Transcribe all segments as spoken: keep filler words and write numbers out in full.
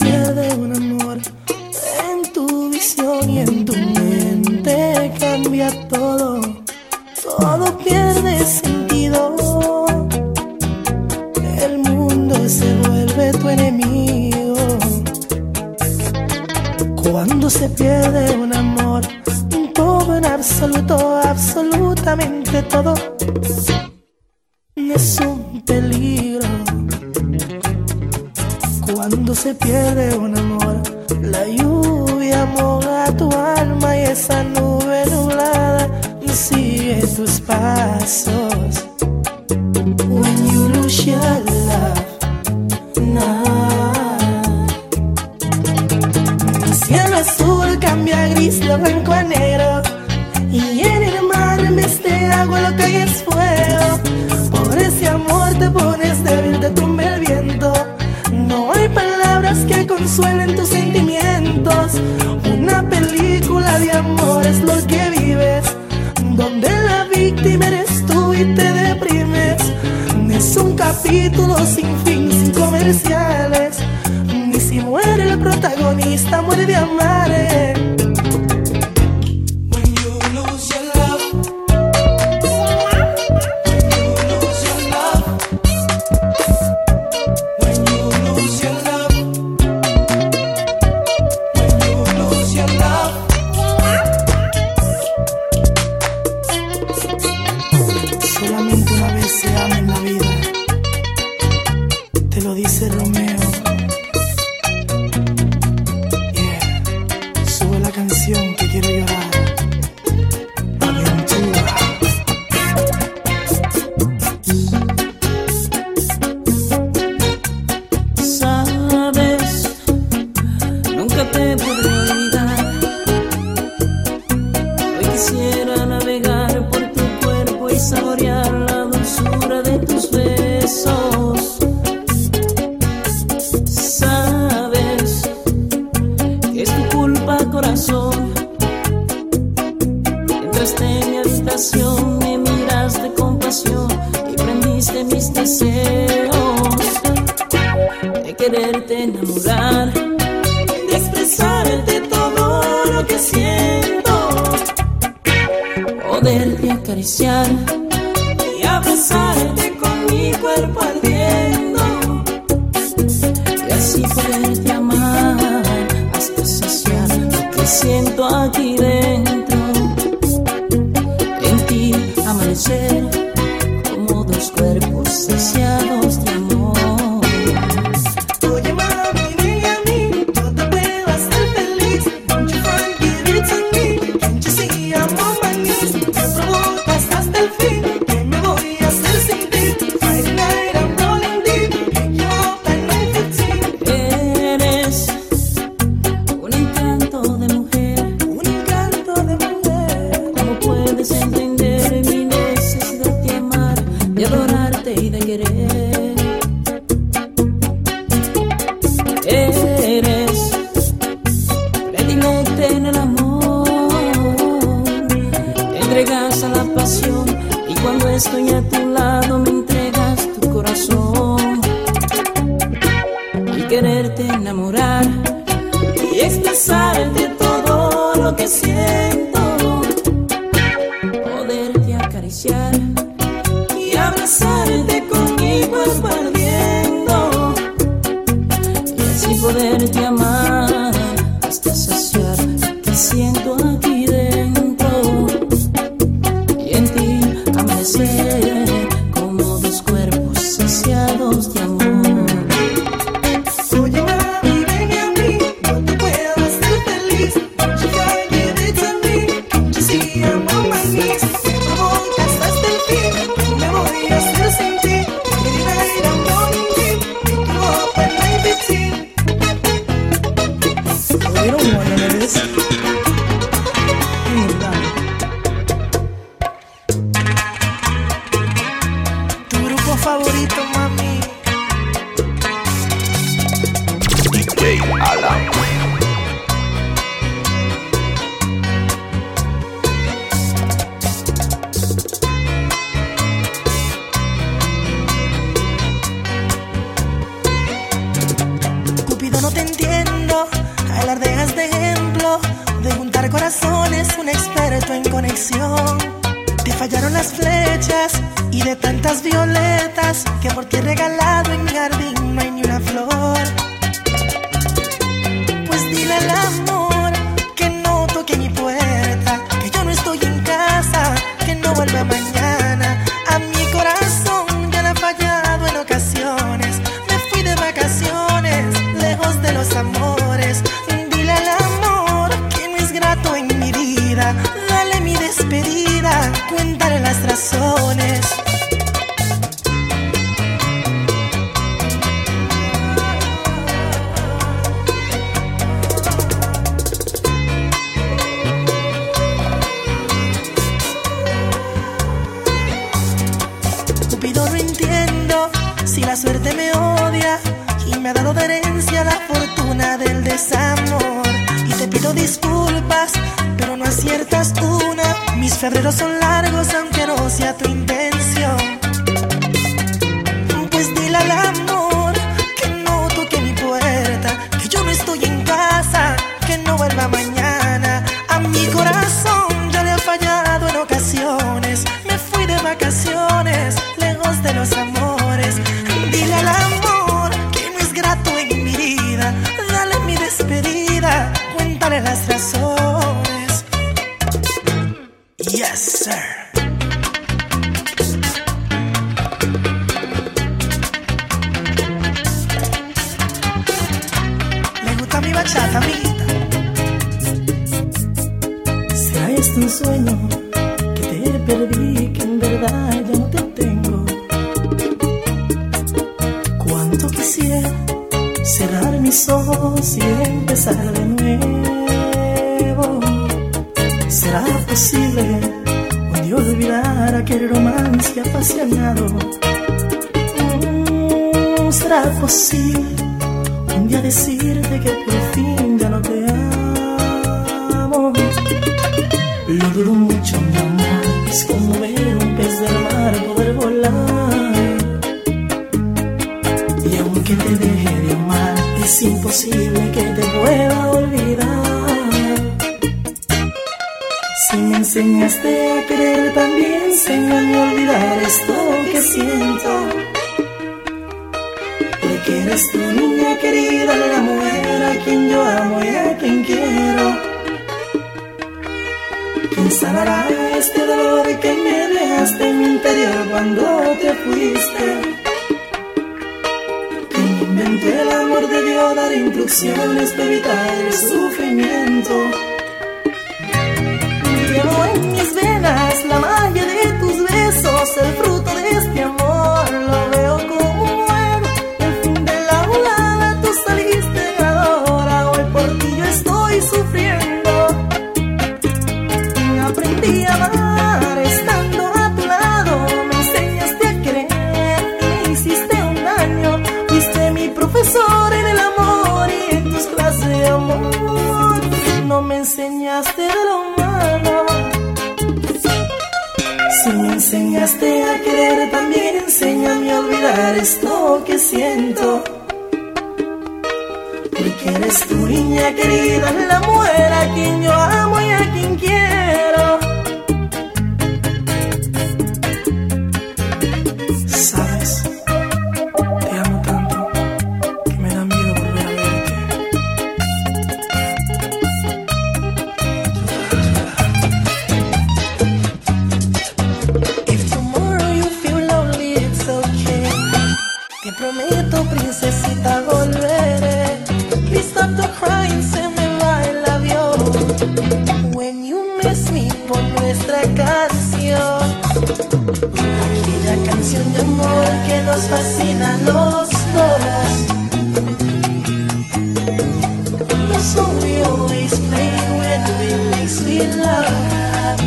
pierde un amor, en tu visión y en tu mente cambia todo, todo pierde sentido. El mundo se vuelve tu enemigo. Cuando se pierde un amor, todo en absoluto, absolutamente todo es un peligro. Cuando se pierde un amor, la lluvia moja tu alma y esa nube nublada sigue tus pasos. When you lose your love, nah. El cielo azul cambia a gris, lo blanco a negro, y en el mar en vez de agua lo que hay es fuego. Por ese amor te pones débil, te tumba el viento. No hay palabras que consuelen tus sentimientos. Una película de amor es lo que vives, donde la víctima eres tú y te deprimes. Es un capítulo sin fin, sin comerciales. Ni si muere el protagonista, muere de amar. Solamente una vez se ama en la vida, te lo dice Romeo. Yeah, sube la canción que quiero llorar. Aventura. Sabes, nunca te podré olvidar. Hoy quisiera navegar por tu cuerpo y saborear la dulzura de tus besos. Sabes que es tu culpa, corazón. Entraste en mi habitación, me miraste con pasión y prendiste mis deseos de quererte enamorar, de expresarte todo lo que siento, poderte acariciar y abrazarte con mi cuerpo ardiendo, y así poderte amar hasta saciar lo que siento aquí dentro. En ti amanecer como dos cuerpos saciados de amor. Oye mami, ven a mí, yo te puedo hacer feliz. Don't you forgive it to me, can't you see I'm on my knees? Me provocas hasta el fin, ¿qué me voy a hacer sin ti? Friday night I'm rolling deep, pick you up at nine fifteen. Eres un encanto de mujer, Un encanto de mujer. ¿cómo puedes entender mi necesidad de amar, de adorarte y de querer? Eres predilecta en el amor, te entregas a la pasión y cuando estoy a tu lado me entregas tu corazón. Y quererte enamorar y expresarte todo lo que siento, poderte acariciar y abrazarte con mi cuerpo ardiendo, y así poderte amar hasta saciar lo que siento aquí dentro, y en ti amanecer como dos cuerpos saciados de amor. Oye mami, ven a mí, yo te puedo hacer feliz. Don't you forgive it to me, can't you see I'm on my knees? Me provocas hasta el fin, ¿qué me voy a hacer sin ti? Friday night I'm rolling deep, pick you up at nine fifteen. ¿Oyeron one of this? Tu grupo favorito, mami. D J Alan. te entiendo. Alardeas de ejemplo, de juntar corazones, un experto en conexión. Te fallaron las flechas y de tantas violetas que por ti he regalado en mi jardín no hay ni una flor. Pues dile al amor que no toque mi puerta, que yo no estoy en casa, que no vuelva mañana. A mi corazón ya le ha fallado en ocasiones. Me fui de vacaciones, lejos de los amores. Dile al amor que no es grato en mi vida. Dale mi despedida, cuéntale las razones. Cupido, no entiendo si la suerte me odia y me ha dado de herencia la fortuna del desamor. Y te pido disculpas, pero no aciertas una. Mis febreros son largos aunque no sea tu intención. Pues dile al amor que no toque mi puerta, que yo no estoy en casa, que no vuelva mañana. A mi corazón ya le ha fallado en ocasiones. Me fui de vacaciones, lejos de los amores. Dile al amor que no es grato en mi vida. Dale mi despedida, cuéntale las razones. Yes, sir. ¿Le gusta mi bachata, amiguita? ¿Será este un sueño que te perdí, que en verdad ya no te tengo? Cuánto quisiera cerrar mis ojos y empezar de nuevo. ¿Será posible un día olvidar aquel romance apasionado? Mm, ¿Será posible un día decirte que por fin ya no te amo? Lo dudo mucho, mi amor, es como ver un pez del mar poder volar. Y aunque te deje de amar, es imposible que te pueda olvidar. Si me enseñaste a querer, también enséñame a olvidar esto que siento. Porque eres tu niña querida, la mujer a quien yo amo y a quien quiero. ¿Quién sanará este dolor que me dejaste en mi interior cuando te fuiste? ¿Quién inventó el amor debió dar instrucciones para evitar el sufrimiento? Llevo en mis venas la magia de tus besos, el fruto de este amor lo veo como un juego. El fin de la volada, tú saliste ganadora, hoy por ti yo estoy sufriendo. Aprendí a amar estando a tu lado, me enseñaste a querer y me hiciste un daño. Fuiste mi profesor en el amor y en tus clases de amor no me enseñaste de lo malo. Si me enseñaste a querer, también enséñame a olvidar esto que siento. Porque eres tu niña querida, la mujer a quien yo amo y a quien quiero. Sabes, te amo tanto que me da miedo volver a verte. If tomorrow you feel lonely, it's okay. Te prometo, princesita, volveré. Please stop the crying, se me va el avión. When you miss me, por nuestra canción. Aquella canción de amor que nos fascina a los dos. The song we always play when we make sweet love.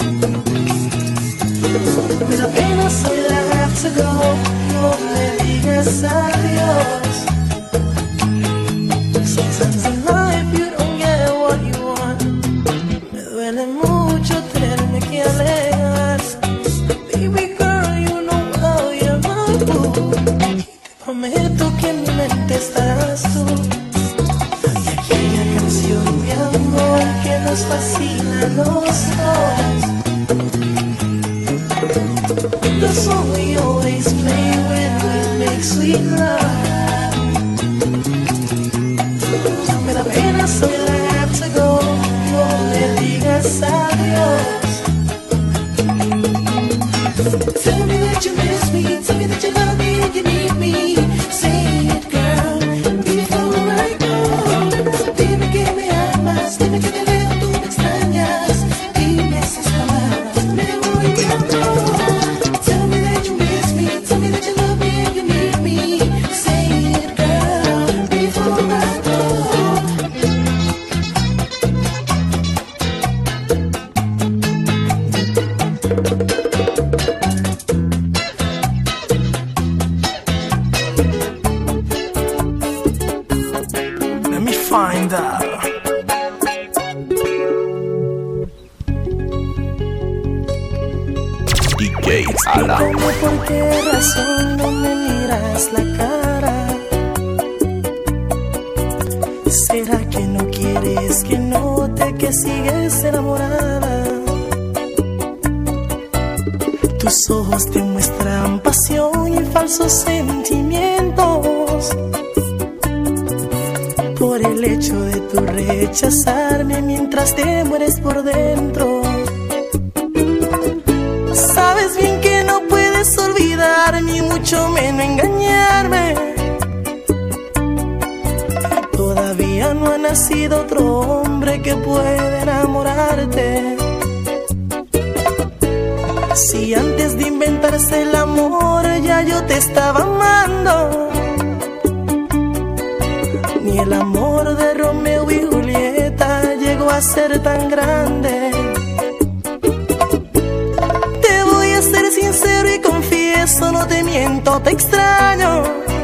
Pero apenas hoy I have to go, no me digas adiós. Sometimes in life you don't get what you want. Me duele mucho tenerme que alejar. Baby girl, you know how you're my boo. Y te prometo que en mi mente estarás tú. nos fascina a los dos. The song we always play when we make sweet love. Me da pena so that I have to go. No le digas adiós. Tell me that you miss me. Tell me that you love me and you need me. Say it, girl, before I go. Dime que me amas. Dime que de lejos tú me extrañas. Dime esas palabras. Me voy a amor. Tell me that you miss me. Tell me that you love me and you need me. Say it, girl, before I go. Find out. D J Alam. Dime por qué razón no me miras la cara. ¿Será que no quieres que note que sigues enamorada? Tus ojos te muestran pasión y falsos sentimientos. Por el hecho de tu rechazarme mientras te mueres por dentro. Sabes bien que no puedes olvidarme, ni mucho menos engañarme. Todavía no ha nacido otro hombre que pueda enamorarte. Si antes de inventarse el amor ya yo te estaba amando. Ni el amor de Romeo y Julieta llegó a ser tan grande. Te voy a ser sincero y confieso, no te miento, te extraño.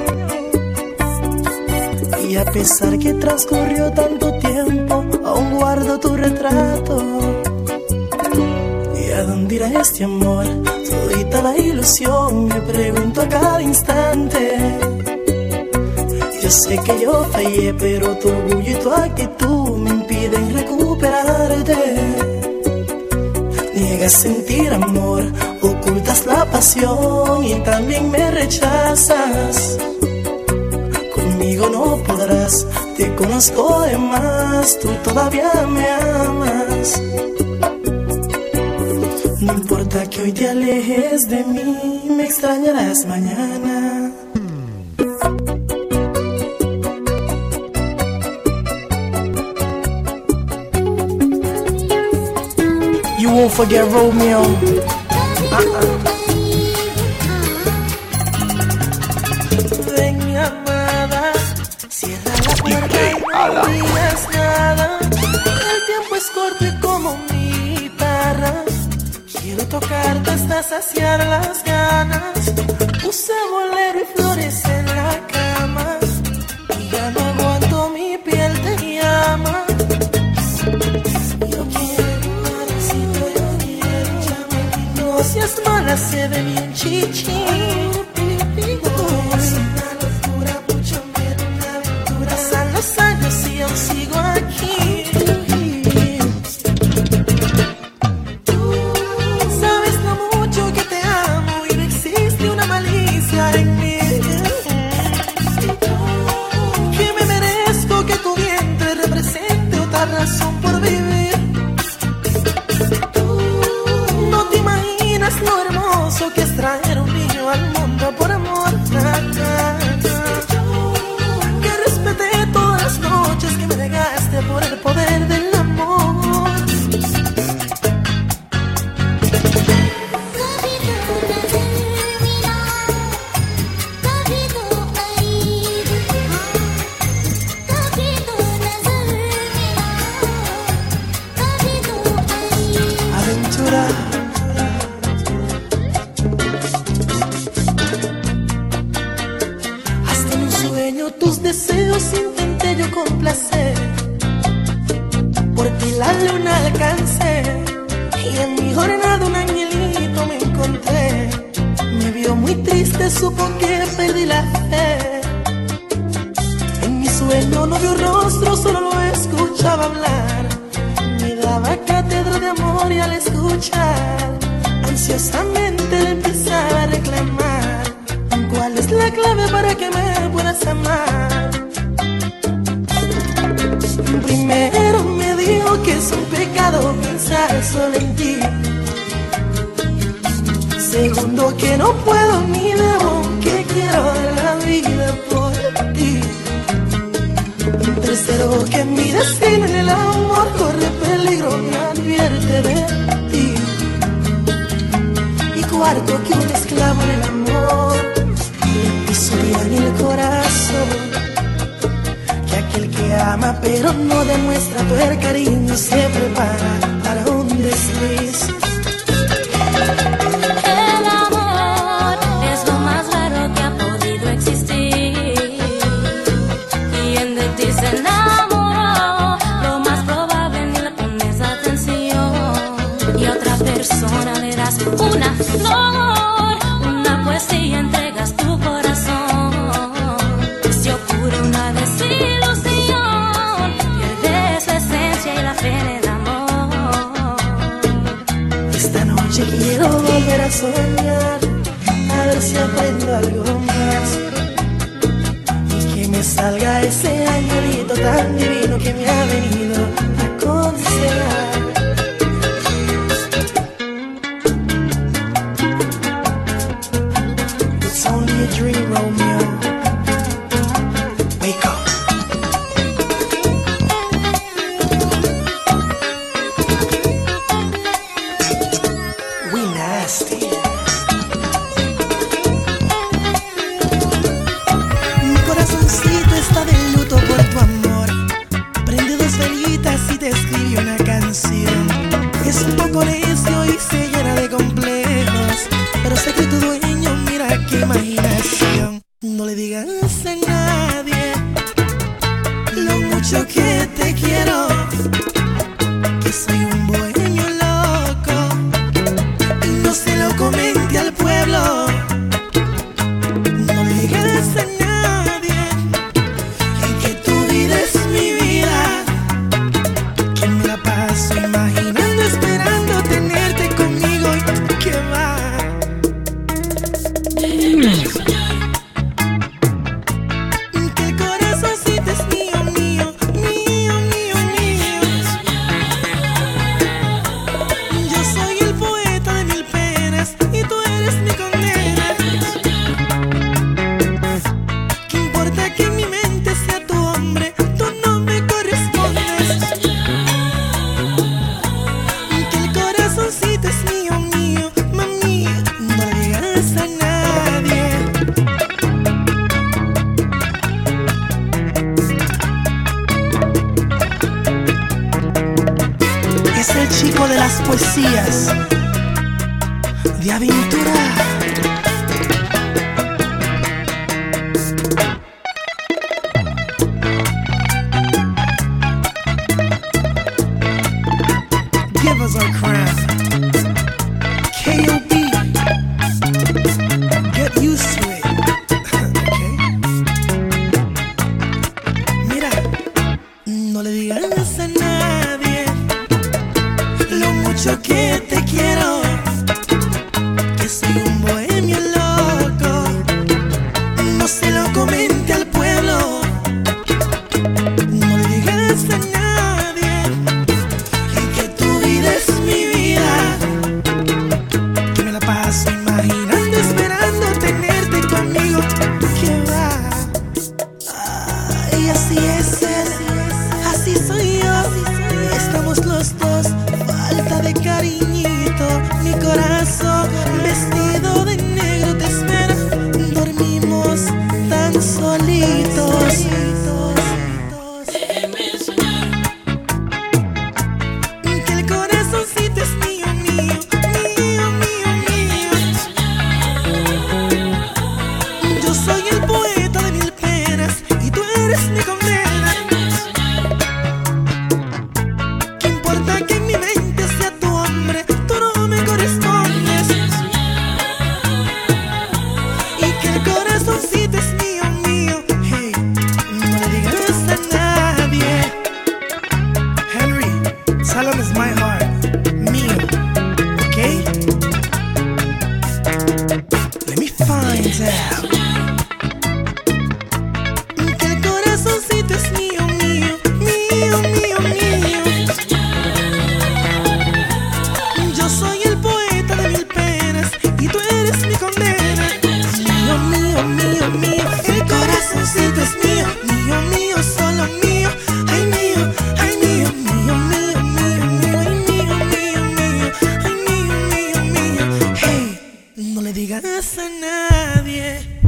Y a pesar que transcurrió tanto tiempo, aún guardo tu retrato. ¿Y a dónde irá este amor? Todita la ilusión, me pregunto a cada instante. Yo sé que yo fallé, pero tu orgullo y tu actitud me impiden recuperarte. Niegas sentir amor, ocultas la pasión y también me rechazas. Conmigo no podrás, te conozco de más, tú todavía me amas. No importa que hoy te alejes de mí, me extrañarás mañana. You won't forget Romeo. Uh-uh. Ven, mi amada, cierra la puerta y no digas nada. El tiempo es corto y como mi guitarra quiero tocarte hasta saciar las ganas. Puse bolero y flores en la cama y ya no aguanto, mi piel te llama. No seas mala, se ve bien chichi. Es una locura, mucho miedo, una aventura. Pasan los años y aún sigo aquí. Tú sabes lo mucho que te amo y no existe una malicia en mí. Que me merezco que tu vientre represente otra razón por vivir. Lo hermoso que es traer un niño al mundo por amor. Que respeté todas las noches que me negaste por el poder del amor. Aventura. Tus deseos intenté yo complacer, por ti la luna alcancé y en mi jornada un angelito me encontré. Me vio muy triste, supo que perdí la fe. En mi sueño no vio rostro, solo lo escuchaba hablar. Me da pensar solo en ti. Segundo, que no puedo ni debo, que quiero dar la vida por ti. Tercero, que mi destino en el amor corre peligro, me advierte de ti. Y cuarto, que un esclavo en el amor le pisotean el corazón. Que aquel que ama pero no demuestra tu cariño se prepara para un desliz. El amor es lo más raro que ha podido existir. Quien de ti se enamoró, lo más probable ni le pones atención. Y a otra persona le das una flor, una poesía, entregas tu corazón. Se ocurre una desilusión, pierdes la esencia y la fe en el amor. Esta noche quiero volver a soñar, a ver si aprendo algo más. Y que me salga ese angelito tan divino que me ha venido a aconsejar. It's only a dream, Romeo. Wake up. We nasty. Mi corazoncito está de luto por tu amor. Prende dos velitas y te escribe una canción. Es un poco necio y se llena de complejos, pero sé que tu dueño, mira qué imaginación. No le digas a nadie lo mucho que te quiero, que soy un bohemio loco, y no se lo comente al pueblo. No le digas a nadie que tu vida es mi vida, que me la paso imaginando, esperando tenerte conmigo y que va. Que el corazoncito es mío, mío, mío, mío, mío. Yo soy el poeta de mil penas y tú eres mi condena. ¿Qué importa que en mi mente sea tu hombre? Tú no me correspondes. Que el corazoncito es mío, mío, mami. No le digas a nadie. Es el chico de las poesías de aventura. Give us our crown. K O B. Get used to it. Okay. Mira, no le digas a nadie lo mucho que te quiero, que soy un bohemio loco, no se lo comente al pueblo. No le digas a nadie que tu vida es mi vida, que me la paso imaginando, esperando tenerte conmigo, que va. Ay, así es él, así soy yo, estamos los dos, falta de cariñito, mi corazón vestido de negro te espera, dormimos tan solitos. Que el corazoncito es mío, mío, mío, mío, mío. Yo soy el poeta de mil penas y tú eres mi condena. ¿Qué importa que en mi mente sea tu hombre? Tú no me correspondes. No le digas a nadie